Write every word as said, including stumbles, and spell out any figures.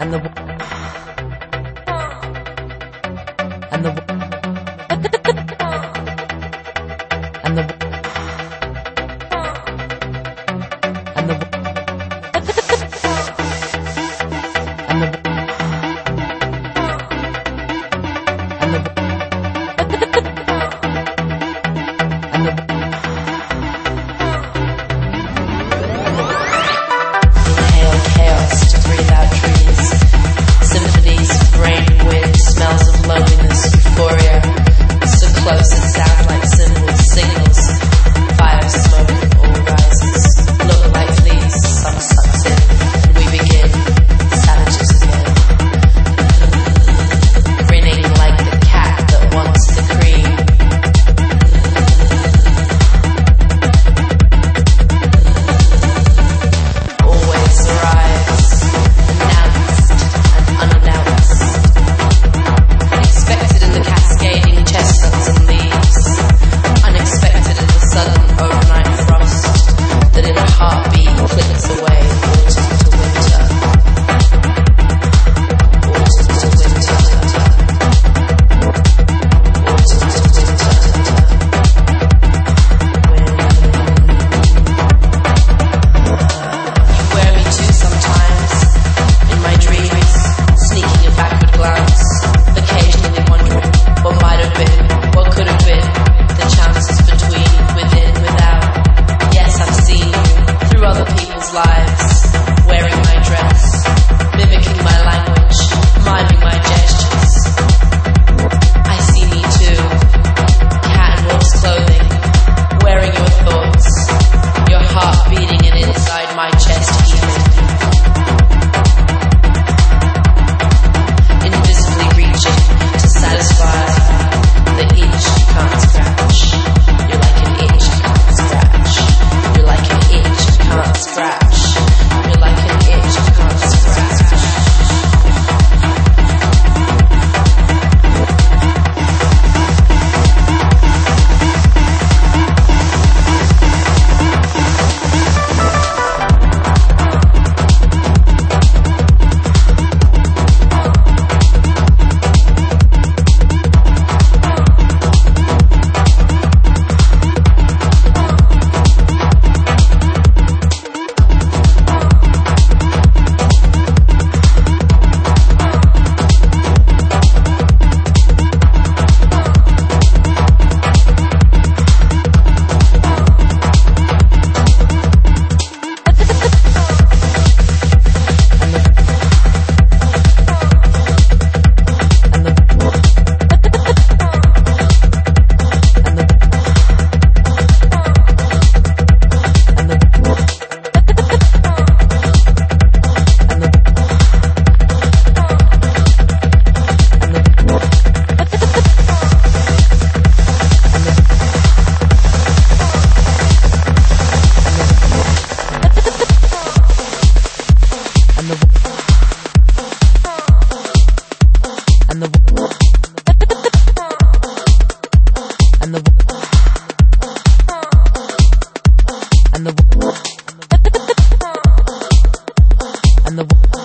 and the and the and the and the and the and the and the inhale chaos to breathe out trees, symphonies, brain wind, smells of loneliness, euphoria, so close it sounds like symbols, signals, fire, smoke, all rises, look like fleas, some sucks in, and we begin, savages again, grinning like the cat that wants the cream. Always arrives, announced and unannounced, expected in the cascading chestnuts and leaves, unexpected in the sudden overnight frost that in a heartbeat clicks away autumn to winter, autumn to winter, autumn to winter. You wear me too sometimes, in my dreams, sneaking a backward glance, occasionally wondering what might have been, what could have been, the chances between, within, without. Yes, I've seen you through other people's lives, wearing my dress, mimicking my language, miming my gestures. I see me too, cat and wolf's clothing, wearing your thoughts, your heart beating and inside my chest heaving. Invisibly reaching to satisfy the itch you can't scratch. You're like an itch you can't scratch. You're like an itch you can't scratch. You're like an itch you can't scratch. And the